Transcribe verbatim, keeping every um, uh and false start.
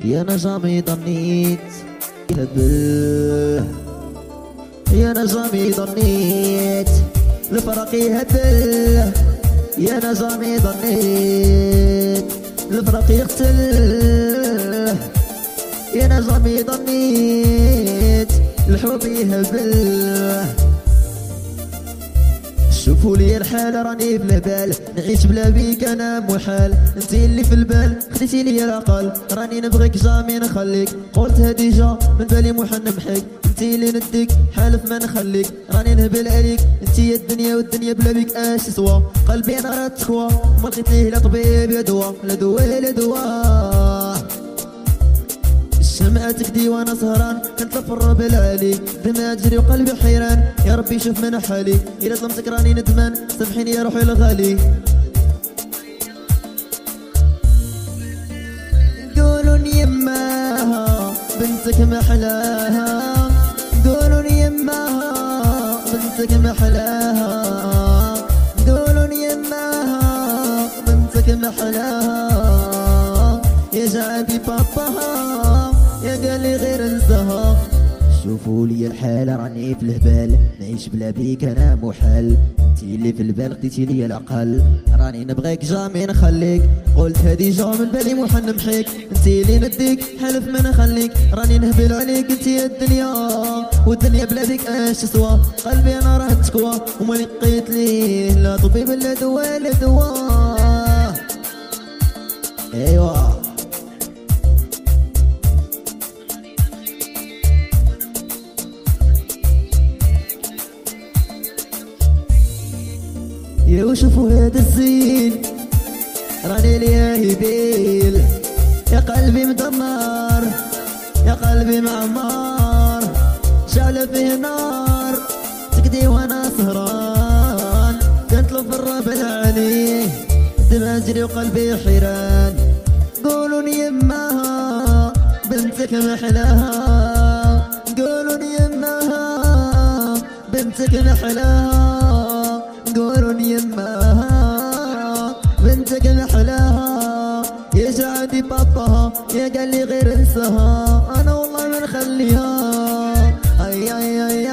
يا انا جامي ظنيت يهبل، يا انا جامي ظنيت الفرق يهبل، يا انا جامي ظنيت الفرق يقتل، يا انا جامي ظنيت الحب يهبل. شوفوا لي الحال راني بلا بال، نعيش بلا بيك انا محال، انتي اللي في البال خديتي لي العقل، راني نبغيك جامي نخليك، قلت هادي جا من بالي محن نمحيك، انتي اللي نديك حالف ما نخليك، راني نهبل عليك انتي يا الدنيا والدنيا بلا بيك اش تسوى، قلبي انا راه تكوى ما لقيت ليه لا طبيب لا دوا لا دوا لا دوا. الشمعة تكدي وانا سهران كنطلب في الرب العالي، دمعة تجري وقلبي حيران، يا ربي شوف من حالي، إلا ظلمتك راني ندمان سامحيني يا روحي الغالي. قولون يماها بنتك محلاها، قولون يماها بنتك محلاها، قولون يماها بنتك محلاها، يا جعبي باباها يا قالي غير انساها. شوفوا لي الحال راني في الهبال، نعيش بلا بيك انا محال، انتي اللي في البال خديتي لي العقل، راني نبغيك جامي نخليك، قلت هادي جا من بالي محن نمحيك، انتي اللي نديك حلف ما نخليك، راني نهبل عليك انتي يا الدنيا والدنيا بلا بيك اش تسوى، قلبي انا راه تكوى وما لقيت ليه لا طبيب لا دوا لا دوا. ايوا يا وشوفوا هذا الزين راني ليا يبيل، يا قلبي مدمر يا قلبي معمر، شعلة فيه نار تكدي وانا سهران، كنطلب في الرب العالي دمع تجري وقلبي حيران. قولون يماها بنتك محلاها، قولون يماها بنتك محلاها، قولون يماها بنتك محلاها، يا جعدي باباها يا قال لي غير انساها، انا والله ما نخليها. اي اي اي